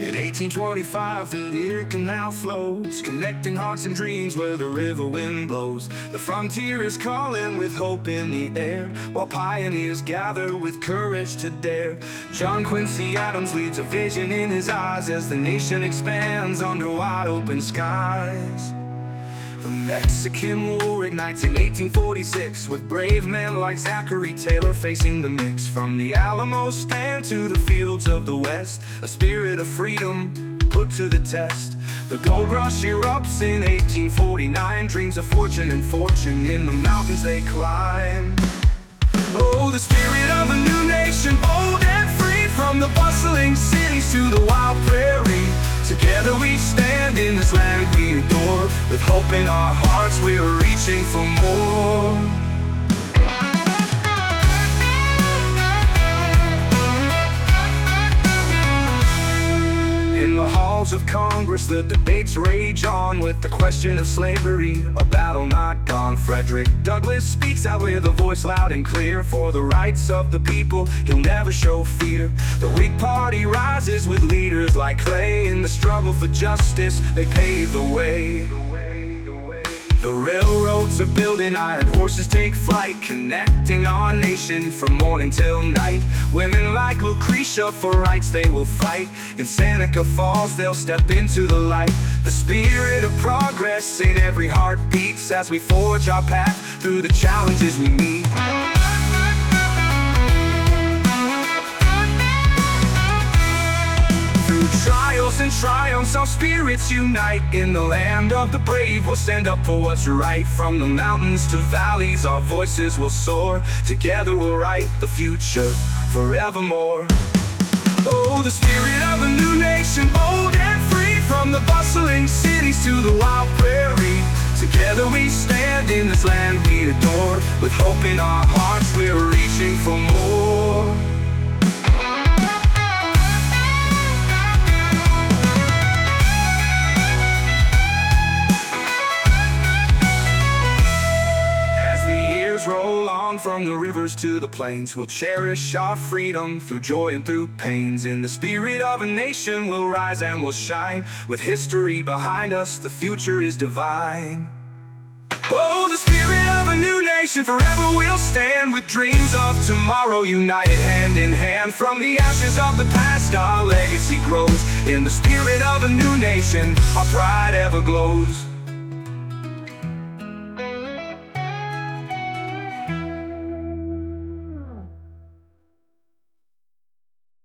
In 1825, the Erie Canal flows, connecting hearts and dreams where the river wind blows. The frontier is calling with hope in the air, while pioneers gather with courage to dare. John Quincy Adams leads a vision in his eyes as the nation expands under wide open skies. The Mexican War ignites in 1846, with brave men like Zachary Taylor facing the mix. From the Alamo stand to the fields of the West, a spirit of freedom put to the test. The gold rush erupts in 1849, dreams of fortune and fortune in the mountains they climb. Oh, the spirit of a new nation, bold and free, from the bustling cities to the wild prairie. Together we stand in this land we adore, with hope in our hearts we're reaching for more. In the halls of Congress the debates rage on, with the question of slavery a battle not gone. Frederick Douglass speaks out with a voice loud and clear, for the rights of the people he'll never show fear. The Whig Party rises with leaders like Clay, in the struggle for justice they pave the way. The railroads are building, iron horses take flight, connecting our nation from morning till night. Women like Lucretia, for rights they will fight. In Seneca Falls they'll step into the light. The spirit of progress in every heart beats, as we forge our path through the challenges we meet. Trials and triumphs, our spirits unite. In the land of the brave we'll stand up for what's right. From the mountains to valleys our voices will soar. Together we'll write the future forevermore. Oh, the spirit of a new nation, bold and free, from the bustling cities to the wild prairie. Together we stand in this land we adore, with hope in our hearts we're reaching for more. Roll on from the rivers to the plains, we'll cherish our freedom through joy and through pains. In the spirit of a nation we'll rise and we'll shine, with history behind us the future is divine. Oh, the spirit of a new nation, forever we'll stand, with dreams of tomorrow united hand in hand. From the ashes of the past our legacy grows, in the spirit of a new nation our pride ever glows.